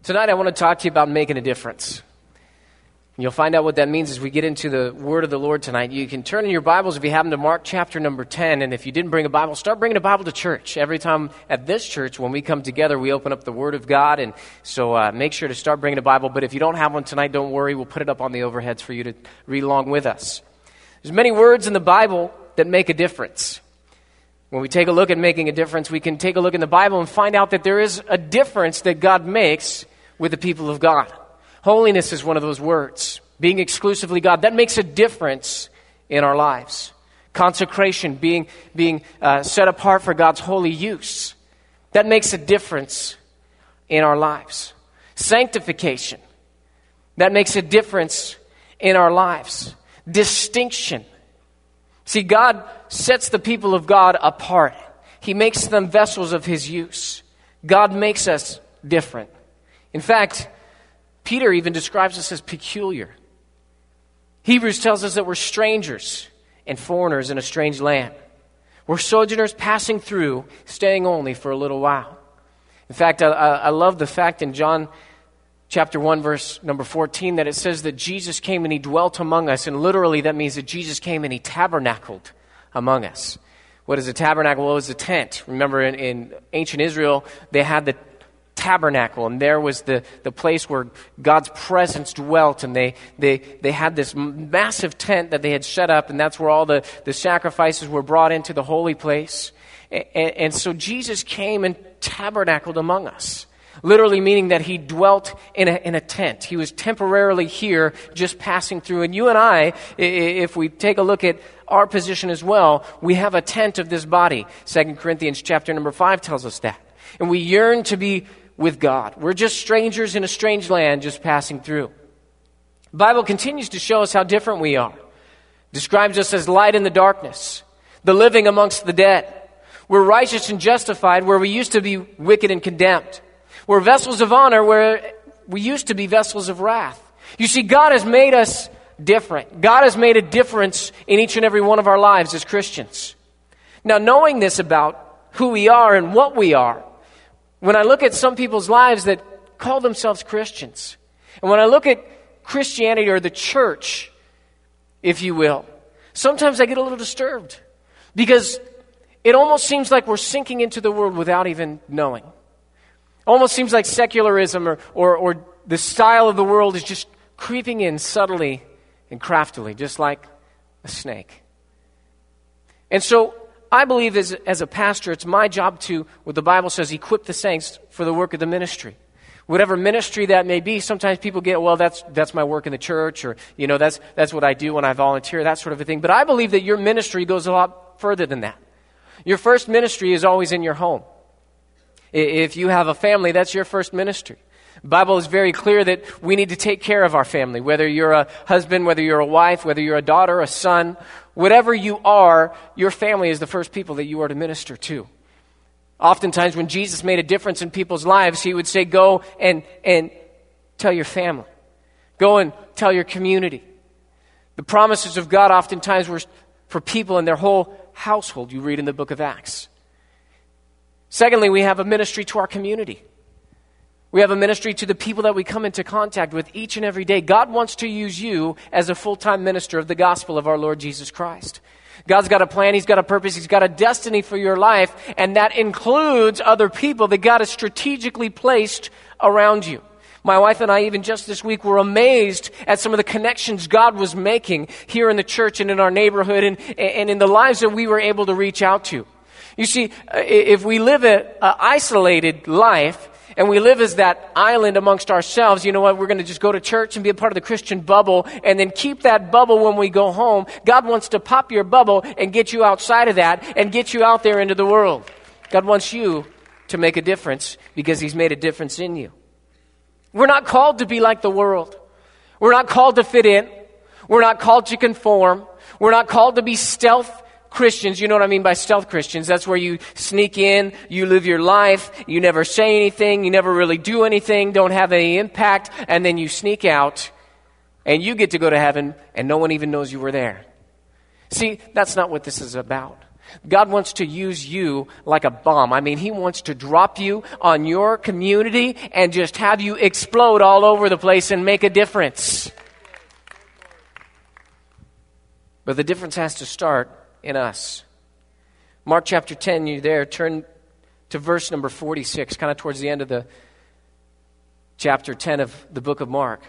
Tonight I want to talk to you about making a difference. And you'll find out what that means as we get into the Word of the Lord tonight. You can turn in your Bibles if you have them to Mark chapter number 10. And if you didn't bring a Bible, start bringing a Bible to church. Every time at this church, when we come together, we open up the Word of God. And so make sure to start bringing a Bible. But if you don't have one tonight, don't worry. We'll put it up on the overheads for you to read along with us. There's many words in the Bible that make a difference. When we take a look at making a difference, we can take a look in the Bible and find out that there is a difference that God makes with the people of God. Holiness is one of those words. Being exclusively God, that makes a difference in our lives. Consecration, being set apart for God's holy use, that makes a difference in our lives. Sanctification, that makes a difference in our lives. Distinction. See, God sets the people of God apart. He makes them vessels of His use. God makes us different. In fact, Peter even describes us as peculiar. Hebrews tells us that we're strangers and foreigners in a strange land. We're sojourners passing through, staying only for a little while. In fact, I love the fact in John chapter 1, verse number 14, that it says that Jesus came and He dwelt among us. And literally that means that Jesus came and He tabernacled among us. What is a tabernacle? Well, it was a tent. Remember, in ancient Israel, they had the tabernacle, and there was the place where God's presence dwelt, and they had this massive tent that they had set up, and that's where all the sacrifices were brought into the holy place. And so Jesus came and tabernacled among us, literally meaning that He dwelt in a tent. He was temporarily here, just passing through. And you and I, if we take a look at our position as well, we have a tent of this body. 2 Corinthians chapter number 5 tells us that. And we yearn to be with God. We're just strangers in a strange land just passing through. The Bible continues to show us how different we are. Describes us as light in the darkness, the living amongst the dead. We're righteous and justified where we used to be wicked and condemned. We're vessels of honor where we used to be vessels of wrath. You see, God has made us different. God has made a difference in each and every one of our lives as Christians. Now, knowing this about who we are and what we are, when I look at some people's lives that call themselves Christians, and when I look at Christianity or the church, if you will, sometimes I get a little disturbed because it almost seems like we're sinking into the world without even knowing. Almost seems like secularism or the style of the world is just creeping in subtly and craftily, just like a snake. And so I believe as a pastor, it's my job to, what the Bible says, equip the saints for the work of the ministry. Whatever ministry that may be, sometimes people get, well, that's my work in the church, or, that's what I do when I volunteer, that sort of a thing. But I believe that your ministry goes a lot further than that. Your first ministry is always in your home. If you have a family, that's your first ministry. The Bible is very clear that we need to take care of our family, whether you're a husband, whether you're a wife, whether you're a daughter, a son, whatever you are, your family is the first people that you are to minister to. Oftentimes when Jesus made a difference in people's lives, He would say, go and tell your family. Go and tell your community. The promises of God oftentimes were for people in their whole household, you read in the book of Acts. Secondly, we have a ministry to our community. We have a ministry to the people that we come into contact with each and every day. God wants to use you as a full-time minister of the gospel of our Lord Jesus Christ. God's got a plan, He's got a purpose, He's got a destiny for your life, and that includes other people that God has strategically placed around you. My wife and I, even just this week, were amazed at some of the connections God was making here in the church and in our neighborhood and in the lives that we were able to reach out to. You see, if we live an isolated life, and we live as that island amongst ourselves, you know what, we're going to just go to church and be a part of the Christian bubble and then keep that bubble when we go home. God wants to pop your bubble and get you outside of that and get you out there into the world. God wants you to make a difference because He's made a difference in you. We're not called to be like the world. We're not called to fit in. We're not called to conform. We're not called to be stealth Christians. You know what I mean by stealth Christians? That's where you sneak in, you live your life, you never say anything, you never really do anything, don't have any impact, and then you sneak out, and you get to go to heaven, and no one even knows you were there. See, that's not what this is about. God wants to use you like a bomb. I mean, He wants to drop you on your community and just have you explode all over the place and make a difference. But the difference has to start in us. Mark chapter 10, you there, turn to verse number 46, kind of towards the end of the chapter 10 of the book of Mark.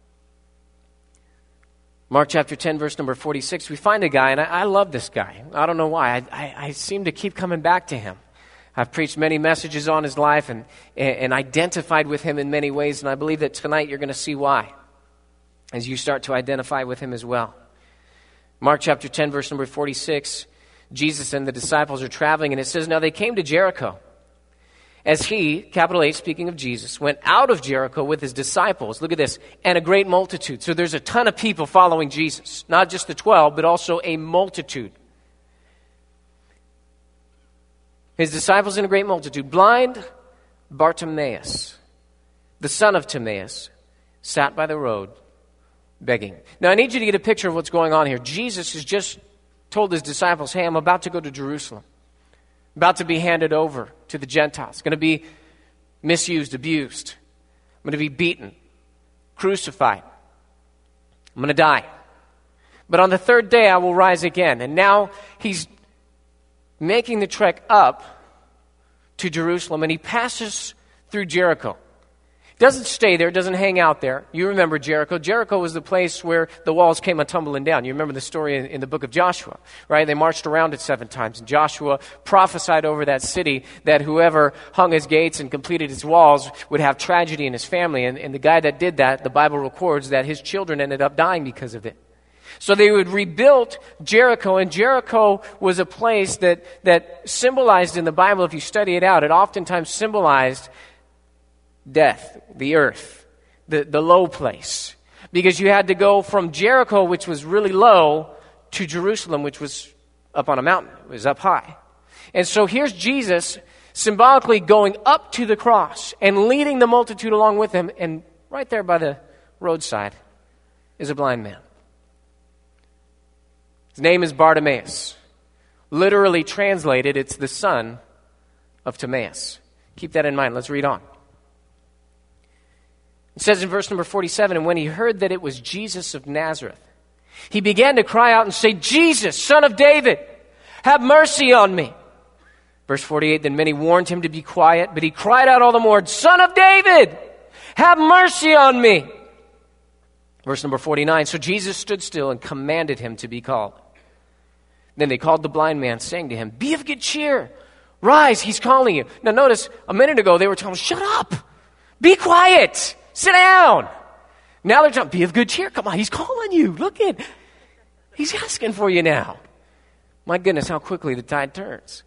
Mark chapter 10, verse number 46, we find a guy, and I love this guy. I don't know why. I seem to keep coming back to him. I've preached many messages on his life and identified with him in many ways, and I believe that tonight you're going to see why as you start to identify with him as well. Mark chapter 10, verse number 46, Jesus and the disciples are traveling, and it says, now they came to Jericho. As he, capital H, speaking of Jesus, went out of Jericho with his disciples, look at this, and a great multitude. So there's a ton of people following Jesus, not just the 12, but also a multitude. His disciples and a great multitude. Blind Bartimaeus, the son of Timaeus, sat by the road begging. Now I need you to get a picture of what's going on here. Jesus has just told his disciples, hey, I'm about to go to Jerusalem. About to be handed over to the Gentiles. Going to be misused, abused. I'm going to be beaten, crucified. I'm going to die. But on the third day I will rise again. And now he's making the trek up to Jerusalem, and he passes through Jericho. Doesn't stay there, doesn't hang out there. You remember Jericho. Jericho was the place where the walls came a-tumbling down. You remember the story in the book of Joshua, right? They marched around it 7 times, and Joshua prophesied over that city that whoever hung his gates and completed his walls would have tragedy in his family. And the guy that did that, the Bible records that his children ended up dying because of it. So they would rebuild Jericho, and Jericho was a place that symbolized in the Bible, if you study it out, it oftentimes symbolized death, the earth, the low place. Because you had to go from Jericho, which was really low, to Jerusalem, which was up on a mountain. It was up high. And so here's Jesus symbolically going up to the cross and leading the multitude along with him. And right there by the roadside is a blind man. His name is Bartimaeus. Literally translated, it's the son of Timaeus. Keep that in mind. Let's read on. It says in verse number 47, and when he heard that it was Jesus of Nazareth, he began to cry out and say, Jesus, son of David, have mercy on me. Verse 48, then many warned him to be quiet, but he cried out all the more, Son of David, have mercy on me. Verse number 49, so Jesus stood still and commanded him to be called. Then they called the blind man, saying to him, be of good cheer, rise, he's calling you. Now notice, a minute ago they were telling him, shut up, be quiet. Sit down. Now they're telling, be of good cheer. Come on, he's calling you. Look at, he's asking for you now. My goodness, how quickly the tide turns.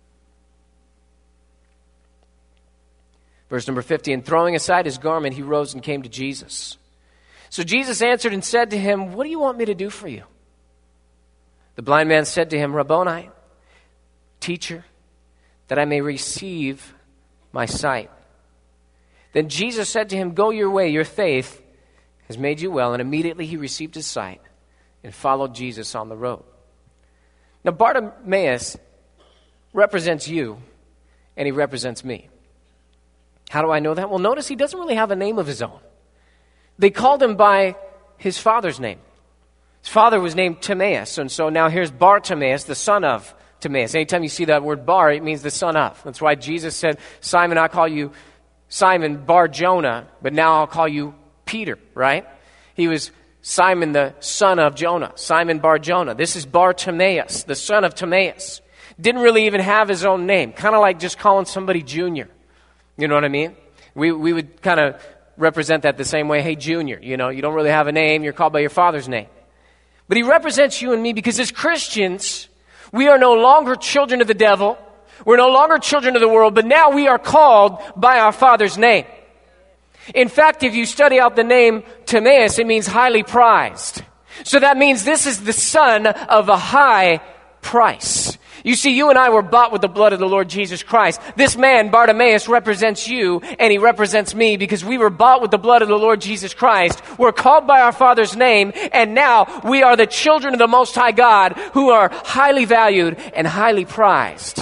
Verse number 50, and throwing aside his garment, he rose and came to Jesus. So Jesus answered and said to him, what do you want me to do for you? The blind man said to him, Rabboni, teacher, that I may receive my sight. Then Jesus said to him, go your way, your faith has made you well. And immediately he received his sight and followed Jesus on the road. Now Bartimaeus represents you, and he represents me. How do I know that? Well, notice he doesn't really have a name of his own. They called him by his father's name. His father was named Timaeus, and so now here's Bartimaeus, the son of Timaeus. Anytime you see that word bar, it means the son of. That's why Jesus said, Simon, I call you Simon Bar-Jonah, but now I'll call you Peter, right? He was Simon, the son of Jonah, Simon Bar-Jonah. This is Bartimaeus, the son of Timaeus. Didn't really even have his own name, kind of like just calling somebody Junior. You know what I mean? We would kind of represent that the same way. Hey, Junior, you know, you don't really have a name. You're called by your father's name. But he represents you and me because as Christians, we are no longer children of the devil. We're no longer children of the world, but now we are called by our Father's name. In fact, if you study out the name Timaeus, it means highly prized. So that means this is the son of a high price. You see, you and I were bought with the blood of the Lord Jesus Christ. This man, Bartimaeus, represents you, and he represents me because we were bought with the blood of the Lord Jesus Christ. We're called by our Father's name, and now we are the children of the Most High God who are highly valued and highly prized.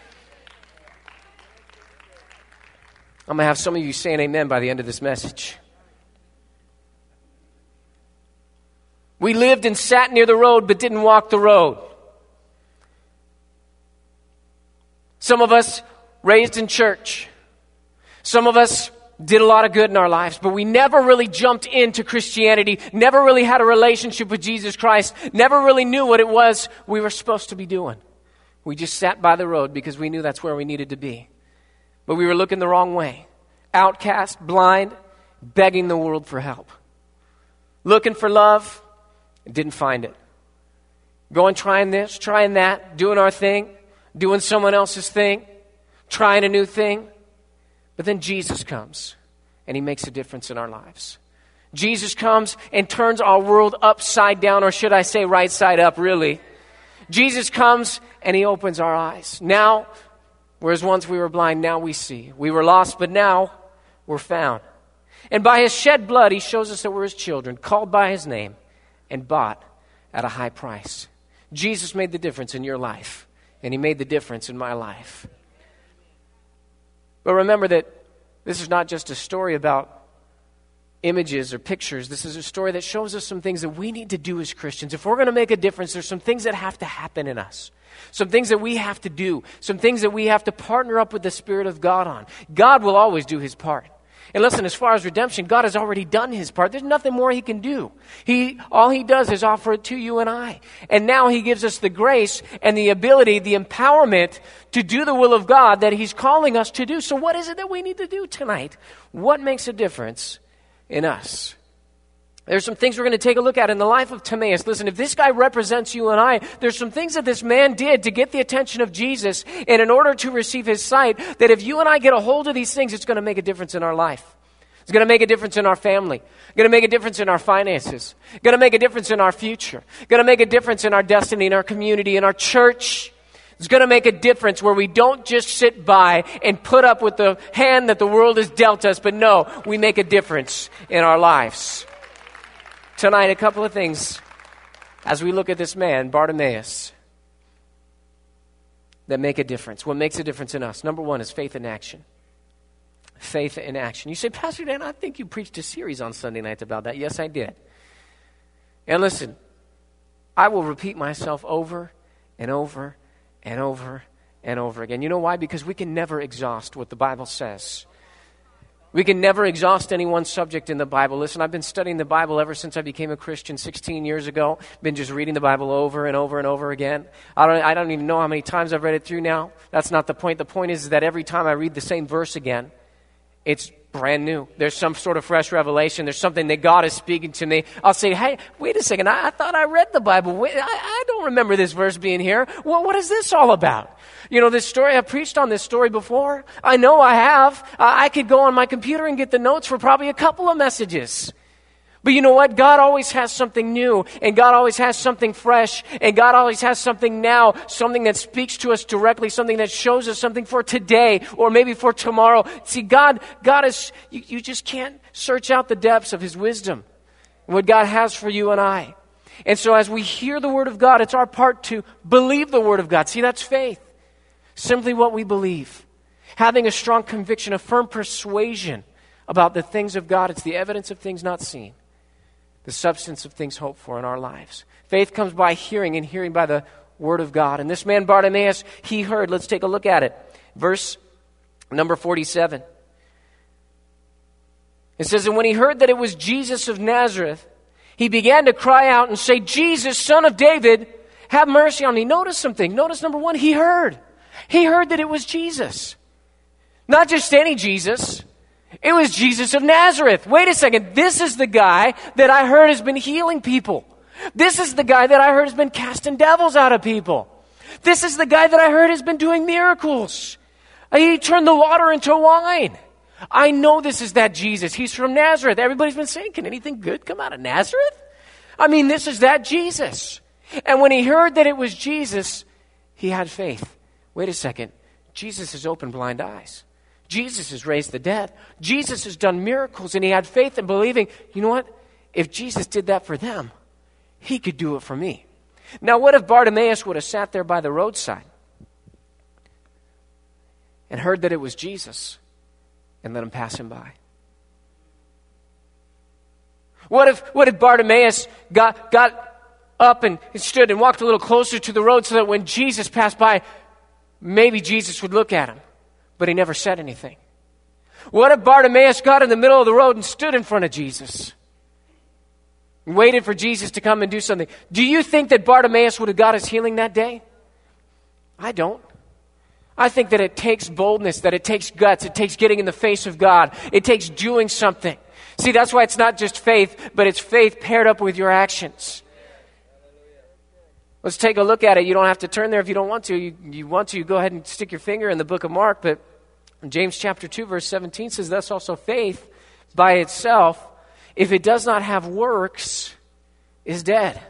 I'm going to have some of you saying amen by the end of this message. We lived and sat near the road but didn't walk the road. Some of us raised in church. Some of us did a lot of good in our lives, but we never really jumped into Christianity, never really had a relationship with Jesus Christ, never really knew what it was we were supposed to be doing. We just sat by the road because we knew that's where we needed to be. But we were looking the wrong way. Outcast, blind, begging the world for help. Looking for love, and didn't find it. Going trying this, trying that, doing our thing, doing someone else's thing, trying a new thing. But then Jesus comes, and he makes a difference in our lives. Jesus comes and turns our world upside down, or should I say right side up, really. Jesus comes, and he opens our eyes. Now, whereas once we were blind, now we see. We were lost, but now we're found. And by his shed blood, he shows us that we're his children, called by his name, and bought at a high price. Jesus made the difference in your life, and he made the difference in my life. But remember that this is not just a story about images or pictures. This is a story that shows us some things that we need to do as Christians. If we're going to make a difference, there's some things that have to happen in us. Some things that we have to do. Some things that we have to partner up with the Spirit of God on. God will always do his part. And listen, as far as redemption, God has already done his part. There's nothing more he can do. All he does is offer it to you and I. And now he gives us the grace and the ability, the empowerment to do the will of God that he's calling us to do. So what is it that we need to do tonight? What makes a difference in us? There's some things we're going to take a look at in the life of Timaeus. Listen, if this guy represents you and I, there's some things that this man did to get the attention of Jesus, and in order to receive his sight, that if you and I get a hold of these things, it's going to make a difference in our life. It's going to make a difference in our family. It's going to make a difference in our finances. It's going to make a difference in our future. It's going to make a difference in our destiny, in our community, in our church. It's going to make a difference where we don't just sit by and put up with the hand that the world has dealt us, but no, we make a difference in our lives. Tonight, a couple of things as we look at this man, Bartimaeus, that make a difference. What makes a difference in us? Number one is faith in action. Faith in action. You say, Pastor Dan, I think you preached a series on Sunday nights about that. Yes, I did. And listen, I will repeat myself over and over and over and over again. You know why? Because we can never exhaust what the Bible says. We can never exhaust any one subject in the Bible. Listen, I've been studying the Bible ever since I became a Christian 16 years ago. Been just reading the Bible over and over and over again. I don't even know how many times I've read it through now. That's not the point. The point is that every time I read the same verse again, it's brand new. There's some sort of fresh revelation. There's something that God is speaking to me. I'll say, hey, wait a second. I thought I read the Bible. Wait, I don't remember this verse being here. Well, what is this all about? You know, this story, I've preached on this story before. I know I have. I could go on my computer and get the notes for probably a couple of messages. But you know what? God always has something new, and God always has something fresh, and God always has something now, something that speaks to us directly, something that shows us something for today or maybe for tomorrow. See, God is, you just can't search out the depths of his wisdom and what God has for you and I. And so as we hear the word of God, it's our part to believe the word of God. See, that's faith. Simply what we believe. Having a strong conviction, a firm persuasion about the things of God. It's the evidence of things not seen. The substance of things hoped for in our lives. Faith comes by hearing, and hearing by the word of God. And this man Bartimaeus, he heard. Let's take a look at it. Verse number 47. It says, and when he heard that it was Jesus of Nazareth, he began to cry out and say, Jesus, Son of David, have mercy on me. Notice something. Notice number one, he heard. He heard that it was Jesus. Not just any Jesus. It was Jesus of Nazareth. Wait a second. This is the guy that I heard has been healing people. This is the guy that I heard has been casting devils out of people. This is the guy that I heard has been doing miracles. He turned the water into wine. I know this is that Jesus. He's from Nazareth. Everybody's been saying, can anything good come out of Nazareth? I mean, this is that Jesus. And when he heard that it was Jesus, He had faith. Wait a second. Jesus has opened blind eyes. Jesus has raised the dead. Jesus has done miracles, and he had faith in believing, you know what? If Jesus did that for them, he could do it for me. Now, what if Bartimaeus would have sat there by the roadside and heard that it was Jesus and let him pass him by? What if Bartimaeus got up and stood and walked a little closer to the road so that when Jesus passed by, maybe Jesus would look at him, but he never said anything? What if Bartimaeus got in the middle of the road and stood in front of Jesus and waited for Jesus to come and do something? Do you think that Bartimaeus would have got his healing that day? I don't. I think that it takes boldness, that it takes guts, it takes getting in the face of God. It takes doing something. See, that's why it's not just faith, but it's faith paired up with your actions. Let's take a look at it. You don't have to turn there if you don't want to. You want to, go ahead and stick your finger in the book of Mark. But James chapter 2, verse 17 says, thus also faith by itself, if it does not have works, is dead.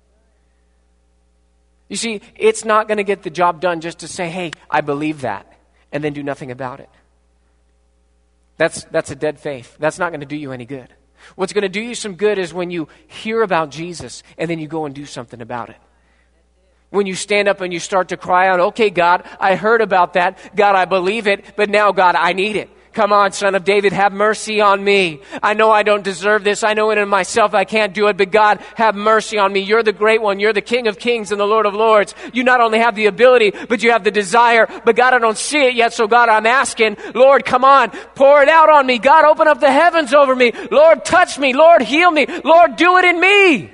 You see, it's not going to get the job done just to say, hey, I believe that, and then do nothing about it. That's a dead faith. That's not going to do you any good. What's going to do you some good is when you hear about Jesus, and then you go and do something about it. When you stand up and you start to cry out, okay, God, I heard about that. God, I believe it, but now, God, I need it. Come on, Son of David, have mercy on me. I know I don't deserve this. I know in myself I can't do it, but God, have mercy on me. You're the great one. You're the King of kings and the Lord of lords. You not only have the ability, but you have the desire. But God, I don't see it yet, so God, I'm asking, Lord, come on, pour it out on me. God, open up the heavens over me. Lord, touch me. Lord, heal me. Lord, do it in me.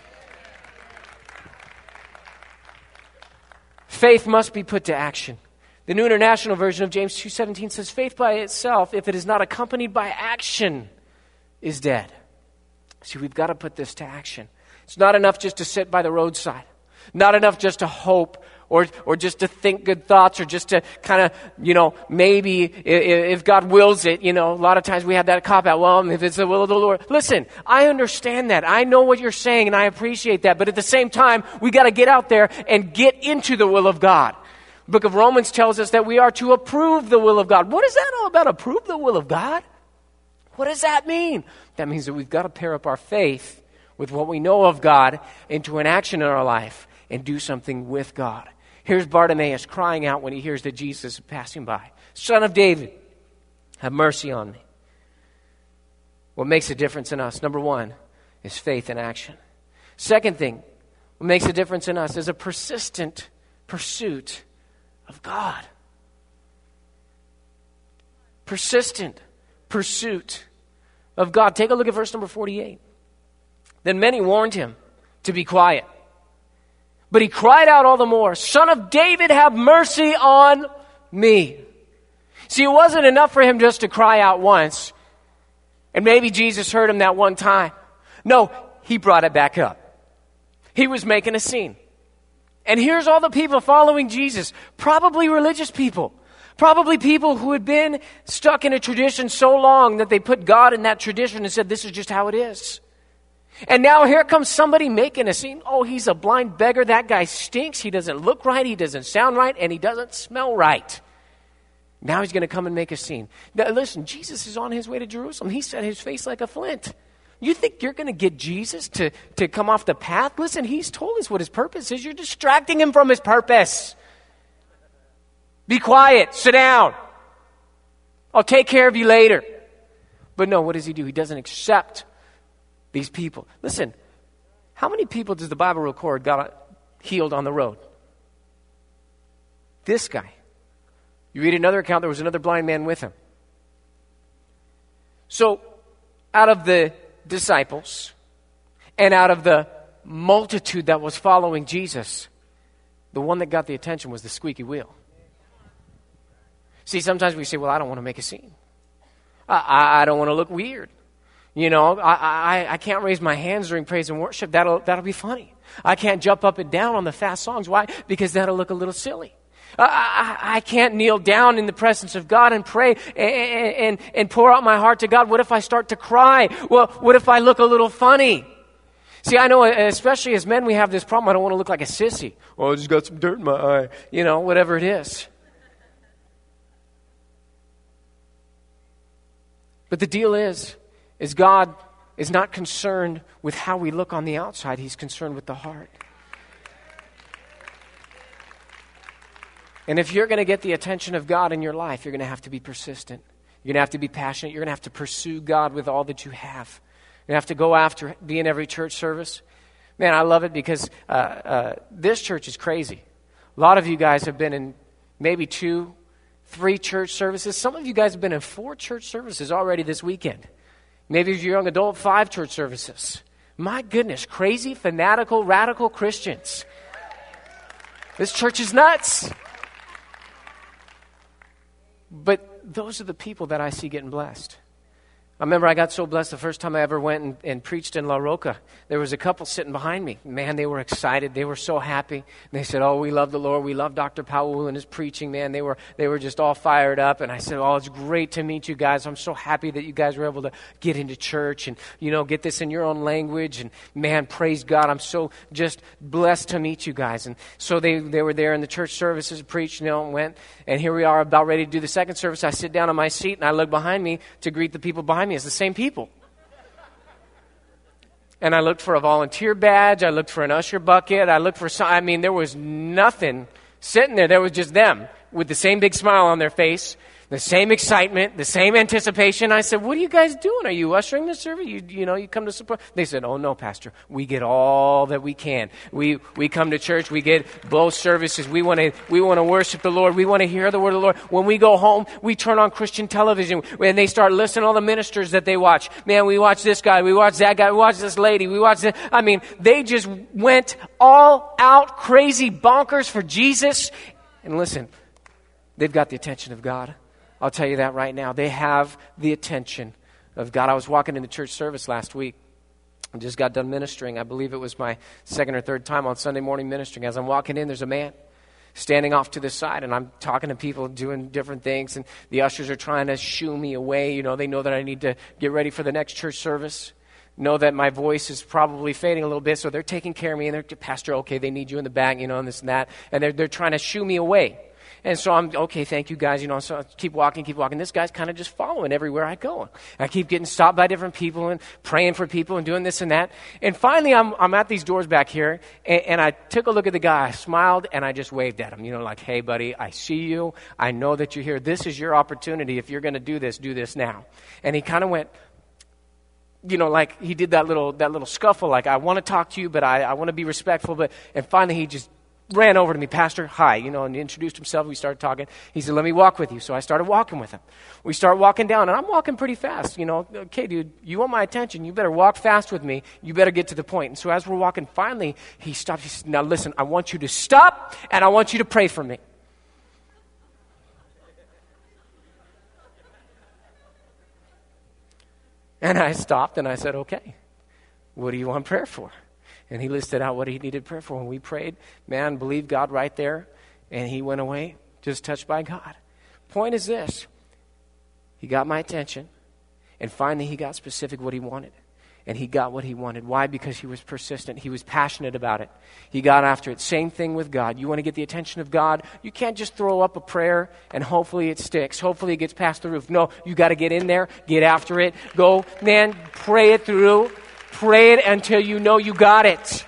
Faith must be put to action. The New International Version of James 2:17 says, faith by itself, if it is not accompanied by action, is dead. See, we've got to put this to action. It's not enough just to sit by the roadside. Not enough just to hope or just to think good thoughts or just to kind of, maybe if God wills it, a lot of times we have that cop-out, well, if it's the will of the Lord. Listen, I understand that. I know what you're saying and I appreciate that. But at the same time, we got to get out there and get into the will of God. The book of Romans tells us that we are to approve the will of God. What is that all about, approve the will of God? What does that mean? That means that we've got to pair up our faith with what we know of God into an action in our life and do something with God. Here's Bartimaeus crying out when he hears that Jesus is passing by. Son of David, have mercy on me. What makes a difference in us, number one, is faith in action. Second thing, what makes a difference in us is a persistent pursuit of God. Persistent pursuit of God. Take a look at verse number 48. Then many warned him to be quiet. But he cried out all the more, Son of David, have mercy on me. See, it wasn't enough for him just to cry out once, and maybe Jesus heard him that one time. No, he brought it back up. He was making a scene. And here's all the people following Jesus, probably religious people, probably people who had been stuck in a tradition so long that they put God in that tradition and said, this is just how it is. And now here comes somebody making a scene. Oh, he's a blind beggar. That guy stinks. He doesn't look right. He doesn't sound right. And he doesn't smell right. Now he's going to come and make a scene. Now, listen, Jesus is on his way to Jerusalem. He set his face like a flint. You think you're going to get Jesus to come off the path? Listen, he's told us what his purpose is. You're distracting him from his purpose. Be quiet. Sit down. I'll take care of you later. But no, what does he do? He doesn't accept these people. Listen, how many people does the Bible record got healed on the road? This guy. You read another account, there was another blind man with him. So, out of the disciples and out of the multitude that was following Jesus, the one that got the attention was the squeaky wheel. See, sometimes we say, well, I don't want to make a scene. I don't want to look weird. I can't raise my hands during praise and worship. That'll be funny. I can't jump up and down on the fast songs. Why? Because that'll look a little silly. I can't kneel down in the presence of God and pray and pour out my heart to God. What if I start to cry? Well, what if I look a little funny? See, I know, especially as men, we have this problem. I don't want to look like a sissy. Oh, I just got some dirt in my eye. Whatever it is. But the deal is God is not concerned with how we look on the outside. He's concerned with the heart. And if you're going to get the attention of God in your life, you're going to have to be persistent. You're going to have to be passionate. You're going to have to pursue God with all that you have. You're going to have to go after, be in every church service. Man, I love it because this church is crazy. A lot of you guys have been in maybe 2, 3 church services. Some of you guys have been in 4 church services already this weekend. Maybe if you're young adult, 5 church services. My goodness, crazy, fanatical, radical Christians. This church is nuts. But those are the people that I see getting blessed. I remember I got so blessed the first time I ever went and preached in La Roca. There was a couple sitting behind me. Man, they were excited. They were so happy. And they said, oh, we love the Lord. We love Dr. Powell and his preaching, man. They were just all fired up. And I said, oh, it's great to meet you guys. I'm so happy that you guys were able to get into church and, get this in your own language. And, man, praise God. I'm so just blessed to meet you guys. And so they were there in the church services, preached, and went. And here we are about ready to do the second service. I sit down on my seat and I look behind me to greet the people behind me. It's the same people. And I looked for a volunteer badge. I looked for an usher bucket. I looked for there was nothing sitting there. There was just them with the same big smile on their face, the same excitement, the same anticipation. I said, what are you guys doing? Are you ushering the service? You come to support? They said, oh, no, Pastor. We get all that we can. We come to church. We get both services. We want to worship the Lord. We want to hear the word of the Lord. When we go home, we turn on Christian television and they start listening to all the ministers that they watch. Man, we watch this guy. We watch that guy. We watch this lady. We watch that. They just went all out crazy bonkers for Jesus. And listen, they've got the attention of God. I'll tell you that right now. They have the attention of God. I was walking in the church service last week. I just got done ministering. I believe it was my 2nd or 3rd time on Sunday morning ministering. As I'm walking in, there's a man standing off to the side, and I'm talking to people doing different things, and the ushers are trying to shoo me away. They know that I need to get ready for the next church service. Know that my voice is probably fading a little bit, so they're taking care of me, and they're, Pastor, okay, they need you in the back, and this and that, and they're trying to shoo me away. And so I'm, okay, thank you guys, so I keep walking. This guy's kind of just following everywhere I go. I keep getting stopped by different people and praying for people and doing this and that. And finally, I'm at these doors back here, and I took a look at the guy. I smiled, and I just waved at him, like, hey, buddy, I see you. I know that you're here. This is your opportunity. If you're going to do this now. And he kind of went, like he did that little scuffle, like, I want to talk to you, but I want to be respectful. And finally, he just ran over to me, Pastor, hi, and he introduced himself. We started talking. He said, let me walk with you. So I started walking with him. We start walking down, and I'm walking pretty fast. Okay, dude, you want my attention. You better walk fast with me. You better get to the point. And so as we're walking, finally, he stopped. He said, now listen, I want you to stop, and I want you to pray for me. And I stopped, and I said, okay, what do you want prayer for? And he listed out what he needed prayer for. And we prayed, man, believed God right there. And he went away, just touched by God. Point is this. He got my attention. And finally, he got specific what he wanted. And he got what he wanted. Why? Because he was persistent. He was passionate about it. He got after it. Same thing with God. You want to get the attention of God? You can't just throw up a prayer and hopefully it sticks. Hopefully it gets past the roof. No, you got to get in there, get after it. Go, man, pray it through. Pray it until you know you got it.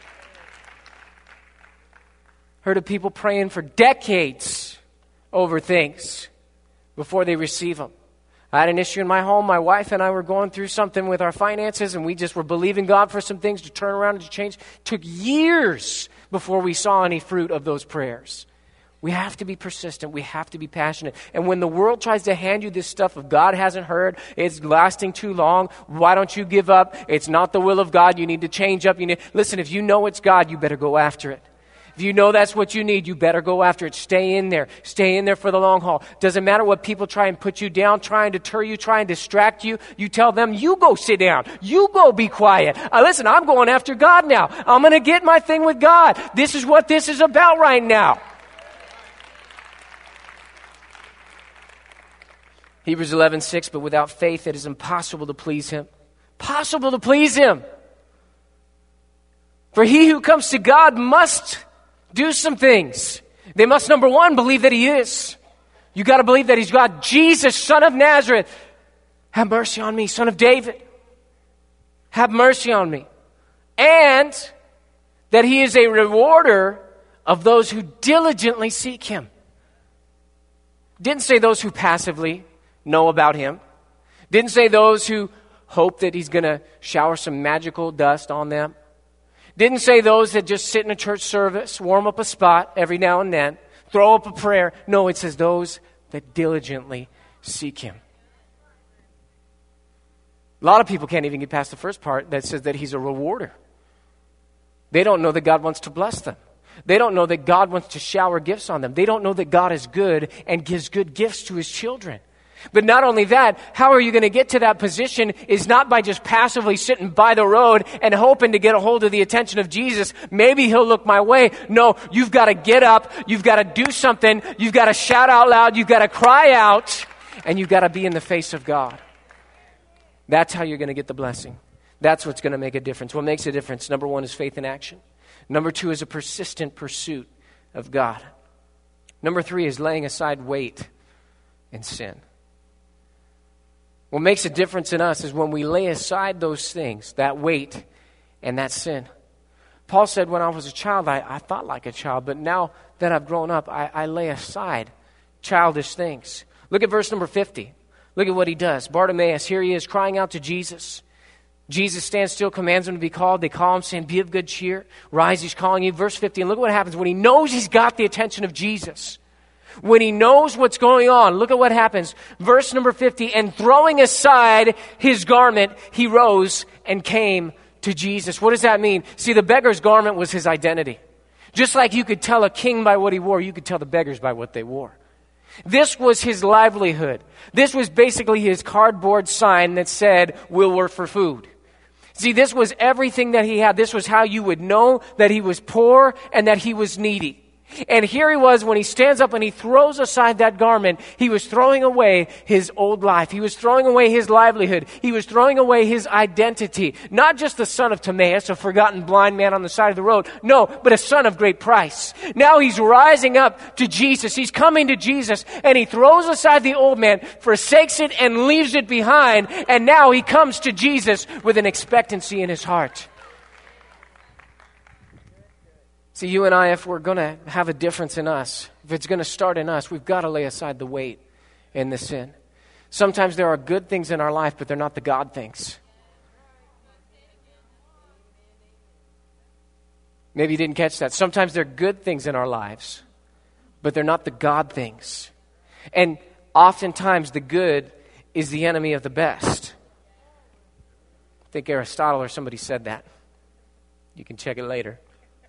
Heard of people praying for decades over things before they receive them. I had an issue in my home. My wife and I were going through something with our finances, and we just were believing God for some things to turn around and to change. It took years before we saw any fruit of those prayers. We have to be persistent. We have to be passionate. And when the world tries to hand you this stuff of God hasn't heard, it's lasting too long, why don't you give up? It's not the will of God. You need to change up. Listen, if you know it's God, you better go after it. If you know that's what you need, you better go after it. Stay in there. Stay in there for the long haul. Doesn't matter what people try and put you down, try and deter you, try and distract you. You tell them, you go sit down. You go be quiet. Listen, I'm going after God now. I'm going to get my thing with God. This is what this is about right now. Hebrews 11:6, but without faith it is impossible to please him. Possible to please him. For he who comes to God must do some things. They must, number one, believe that he is. You got to believe that he's God. Jesus, Son of Nazareth, have mercy on me. Son of David, have mercy on me. And that he is a rewarder of those who diligently seek him. Didn't say those who passively know about him. Didn't say those who hope that he's going to shower some magical dust on them. Didn't say those that just sit in a church service, warm up a spot every now and then, throw up a prayer. No, it says those that diligently seek him. A lot of people can't even get past the first part that says that he's a rewarder. They don't know that God wants to bless them. They don't know that God wants to shower gifts on them. They don't know that God is good and gives good gifts to his children. But not only that, how are you going to get to that position is not by just passively sitting by the road and hoping to get a hold of the attention of Jesus. Maybe he'll look my way. No, you've got to get up. You've got to do something. You've got to shout out loud. You've got to cry out. And you've got to be in the face of God. That's how you're going to get the blessing. That's what's going to make a difference. What makes a difference? Number one is faith in action. Number two is a persistent pursuit of God. Number three is laying aside weight and sin. What makes a difference in us is when we lay aside those things, that weight and that sin. Paul said, when I was a child, I thought like a child, but now that I've grown up, I lay aside childish things. Look at verse number 50. Look at what he does. Bartimaeus, here he is crying out to Jesus. Jesus stands still, commands him to be called. They call him, saying, be of good cheer. Rise, he's calling you. Verse 50, and look what happens when he knows he's got the attention of Jesus. When he knows what's going on, look at what happens. Verse number 50, and throwing aside his garment, he rose and came to Jesus. What does that mean? See, the beggar's garment was his identity. Just like you could tell a king by what he wore, you could tell the beggars by what they wore. This was his livelihood. This was basically his cardboard sign that said, we'll work for food. See, this was everything that he had. This was how you would know that he was poor and that he was needy. And here he was when he stands up and he throws aside that garment. He was throwing away his old life. He was throwing away his livelihood. He was throwing away his identity. Not just the son of Timaeus, a forgotten blind man on the side of the road. No, but a son of great price. Now he's rising up to Jesus. He's coming to Jesus and he throws aside the old man, forsakes it and leaves it behind. And now he comes to Jesus with an expectancy in his heart. See, you and I, if we're going to have a difference in us, if it's going to start in us, we've got to lay aside the weight and the sin. Sometimes there are good things in our life, but they're not the God things. Maybe you didn't catch that. Sometimes there are good things in our lives, but they're not the God things. And oftentimes the good is the enemy of the best. I think Aristotle or somebody said that. You can check it later.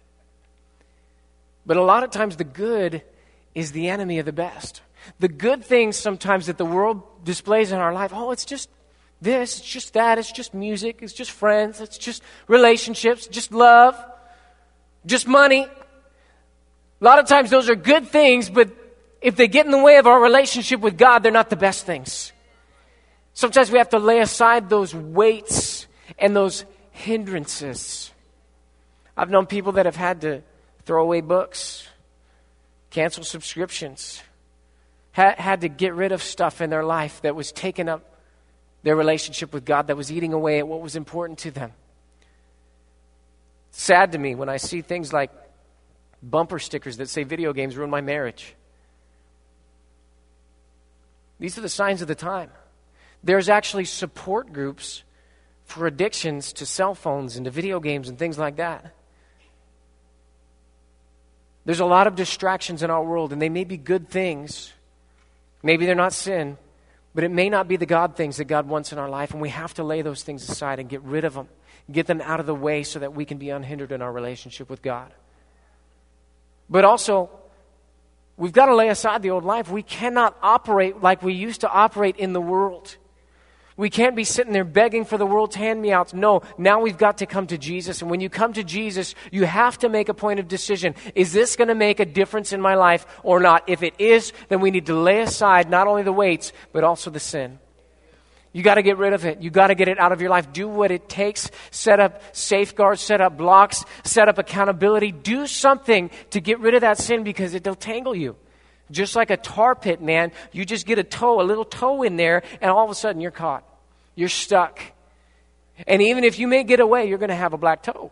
But a lot of times the good is the enemy of the best. The good things sometimes that the world displays in our life, oh, it's just this, it's just that, it's just music, it's just friends, it's just relationships, just love, just money. A lot of times those are good things, but if they get in the way of our relationship with God, they're not the best things. Sometimes we have to lay aside those weights and those hindrances. I've known people that have had to throw away books, cancel subscriptions, had to get rid of stuff in their life that was taking up their relationship with God, that was eating away at what was important to them. It's sad to me when I see things like bumper stickers that say video games ruin my marriage. These are the signs of the time. There's actually support groups for addictions to cell phones and to video games and things like that. There's a lot of distractions in our world, and they may be good things. Maybe they're not sin, but it may not be the God things that God wants in our life, and we have to lay those things aside and get rid of them, get them out of the way so that we can be unhindered in our relationship with God. But also, we've got to lay aside the old life. We cannot operate like we used to operate in the world. We can't be sitting there begging for the world's hand-me-outs. No, now we've got to come to Jesus. And when you come to Jesus, you have to make a point of decision. Is this going to make a difference in my life or not? If it is, then we need to lay aside not only the weights, but also the sin. You got to get rid of it. You got to get it out of your life. Do what it takes. Set up safeguards, set up blocks, set up accountability. Do something to get rid of that sin because it'll tangle you. Just like a tar pit, man. You just get a little toe in there, and all of a sudden you're caught. You're stuck. And even if you may get away, you're going to have a black toe.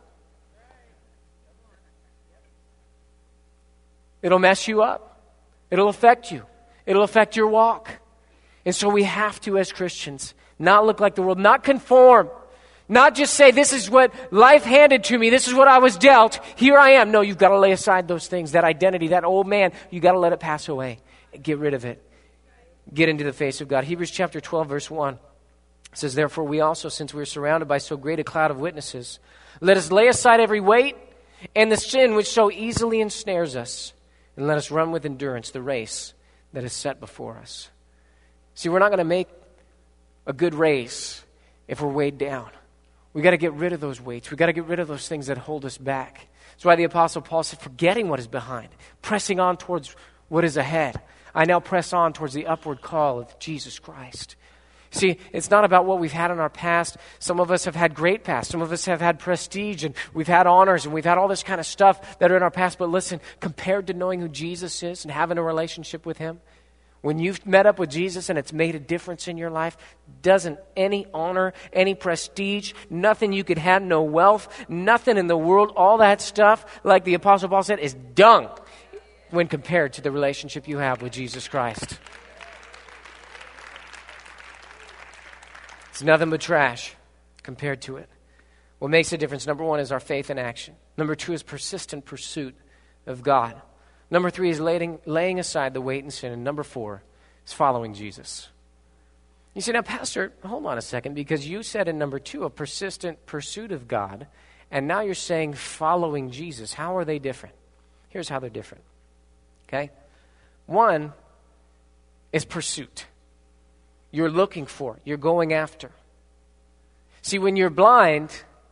It'll mess you up. It'll affect you. It'll affect your walk. And so we have to, as Christians, not look like the world, not conform, not just say, this is what life handed to me, this is what I was dealt, here I am. No, you've got to lay aside those things, that identity, that old man, you've got to let it pass away. Get rid of it. Get into the face of God. Hebrews chapter 12, verse 1 says, therefore we also, since we are surrounded by so great a cloud of witnesses, let us lay aside every weight and the sin which so easily ensnares us, and let us run with endurance the race that is set before us. See, we're not going to make a good race if we're weighed down. We got to get rid of those weights. We got to get rid of those things that hold us back. That's why the Apostle Paul said, forgetting what is behind, pressing on towards what is ahead. I now press on towards the upward call of Jesus Christ. See, it's not about what we've had in our past. Some of us have had great past. Some of us have had prestige, and we've had honors, and we've had all this kind of stuff that are in our past. But listen, compared to knowing who Jesus is and having a relationship with him, when you've met up with Jesus and it's made a difference in your life, doesn't any honor, any prestige, nothing you could have, no wealth, nothing in the world, all that stuff, like the Apostle Paul said, is dung when compared to the relationship you have with Jesus Christ. It's nothing but trash compared to it. What makes a difference, number one, is our faith in action. Number two is persistent pursuit of God. Number three is laying aside the weight and sin. And number four is following Jesus. You say, now, Pastor, hold on a second, because you said in number two, a persistent pursuit of God, and now you're saying following Jesus. How are they different? Here's how they're different. Okay? One is pursuit. You're looking for, you're going after. See, when you're blind,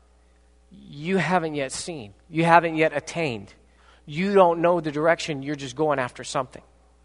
you haven't yet seen. You haven't yet attained. You don't know the direction, you're just going after something.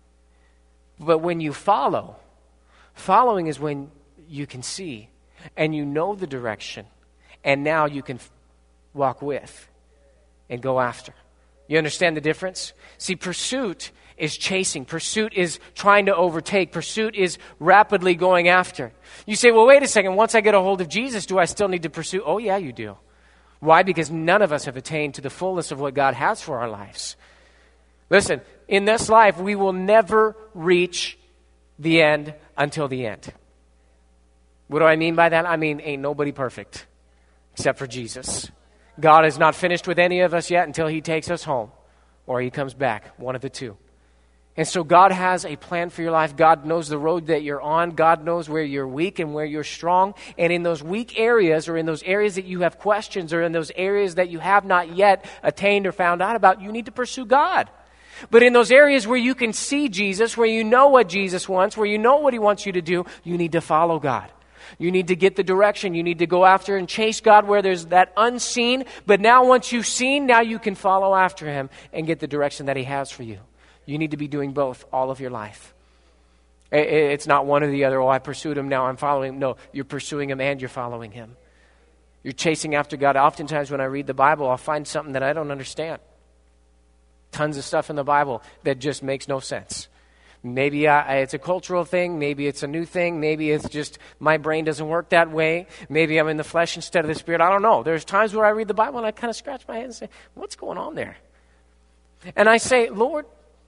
But when you follow, following is when you can see and you know the direction, and now you can walk with and go after. You understand the difference? See, pursuit is chasing. Pursuit is trying to overtake. Pursuit is rapidly going after. You say, well, wait a second. Once I get a hold of Jesus, do I still need to pursue? Oh, yeah, you do. Why? Because none of us have attained to the fullness of what God has for our lives. Listen, in this life, we will never reach the end until the end. What do I mean by that? I mean, ain't nobody perfect except for Jesus. God is not finished with any of us yet until he takes us home or he comes back, one of the two. And so God has a plan for your life. God knows the road that you're on. God knows where you're weak and where you're strong. And in those weak areas, or in those areas that you have questions, or in those areas that you have not yet attained or found out about, you need to pursue God. But in those areas where you can see Jesus, where you know what Jesus wants, where you know what he wants you to do, you need to follow God. You need to get the direction. You need to go after and chase God where there's that unseen. But now once you've seen, now you can follow after him and get the direction that he has for you. You need to be doing both all of your life. It's not one or the other. Oh, I pursued him, now I'm following him. No, you're pursuing him and you're following him. You're chasing after God. Oftentimes when I read the Bible, I'll find something that I don't understand. Tons of stuff in the Bible that just makes no sense. Maybe it's a cultural thing. Maybe it's a new thing. Maybe it's just my brain doesn't work that way. Maybe I'm in the flesh instead of the spirit. I don't know. There's times where I read the Bible and I kind of scratch my head and say, what's going on there? And I say, Lord,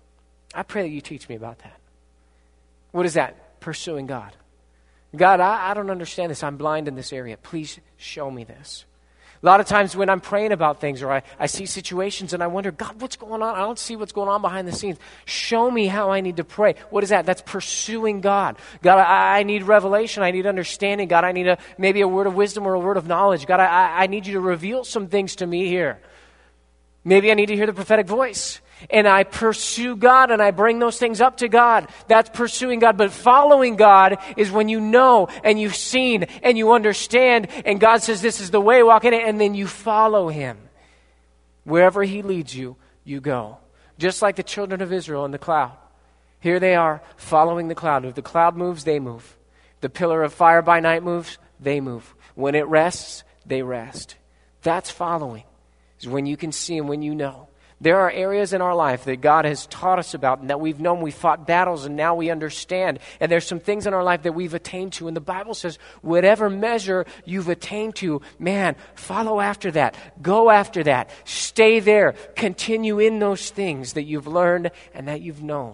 I pray that you teach me about that. What is that? Pursuing God. God, I don't understand this. I'm blind in this area. Please show me this. A lot of times when I'm praying about things, or I see situations and I wonder, God, what's going on? I don't see what's going on behind the scenes. Show me how I need to pray. What is that? That's pursuing God. God, I need revelation. I need understanding. God, I need maybe a word of wisdom or a word of knowledge. God, I need you to reveal some things to me here. Maybe I need to hear the prophetic voice. And I pursue God and I bring those things up to God. That's pursuing God. But following God is when you know and you've seen and you understand and God says this is the way, walk in it, and then you follow him. Wherever he leads you, you go. Just like the children of Israel in the cloud. Here they are following the cloud. If the cloud moves, they move. The pillar of fire by night moves, they move. When it rests, they rest. That's following, is when you can see and when you know. There are areas in our life that God has taught us about and that we've known. We fought battles and now we understand. And there's some things in our life that we've attained to. And the Bible says, whatever measure you've attained to, man, follow after that. Go after that. Stay there. Continue in those things that you've learned and that you've known.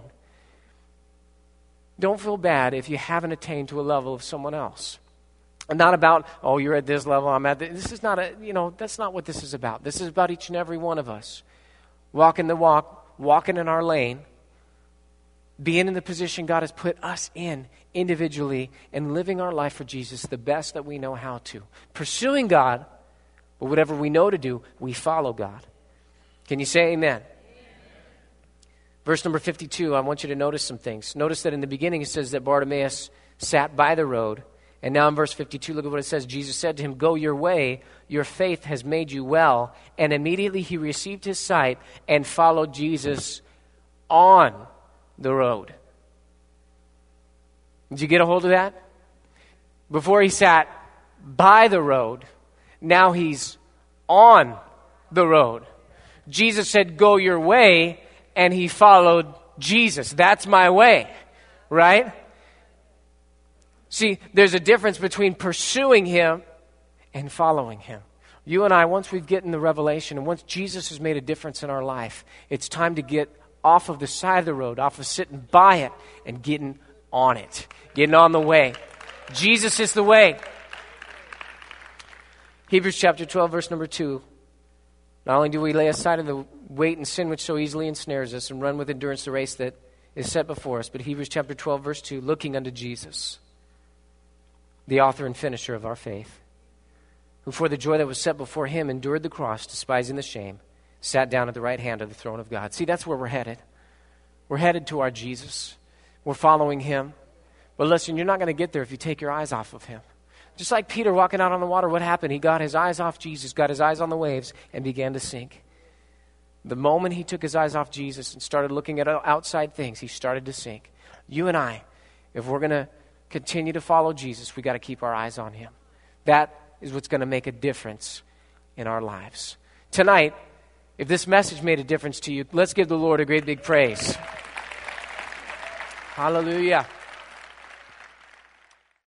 Don't feel bad if you haven't attained to a level of someone else. And not about, oh, you're at this level, I'm at this. This is not that's not what this is about. This is about each and every one of us. Walking the walk, walking in our lane, being in the position God has put us in individually, and living our life for Jesus the best that we know how to. Pursuing God, but whatever we know to do, we follow God. Can you say amen? Verse number 52, I want you to notice some things. Notice that in the beginning it says that Bartimaeus sat by the road. And now in verse 52, look at what it says. Jesus said to him, "Go your way, your faith has made you well." And immediately he received his sight and followed Jesus on the road. Did you get a hold of that? Before he sat by the road, now he's on the road. Jesus said, "Go your way," and he followed Jesus. That's my way, right? See, there's a difference between pursuing him and following him. You and I, once we've gotten the revelation and once Jesus has made a difference in our life, it's time to get off of the side of the road, off of sitting by it, and getting on it, getting on the way. Jesus is the way. Hebrews chapter 12, verse number 2. Not only do we lay aside of the weight and sin which so easily ensnares us and run with endurance the race that is set before us, but Hebrews chapter 12, verse 2, looking unto Jesus, the author and finisher of our faith, who for the joy that was set before him endured the cross, despising the shame, sat down at the right hand of the throne of God. See, that's where we're headed. We're headed to our Jesus. We're following him. But listen, you're not going to get there if you take your eyes off of him. Just like Peter walking out on the water, what happened? He got his eyes off Jesus, got his eyes on the waves, and began to sink. The moment he took his eyes off Jesus and started looking at outside things, he started to sink. You and I, if we're going to continue to follow Jesus, we got to keep our eyes on him. That is what's going to make a difference in our lives. Tonight, if this message made a difference to you, let's give the Lord a great big praise. Hallelujah.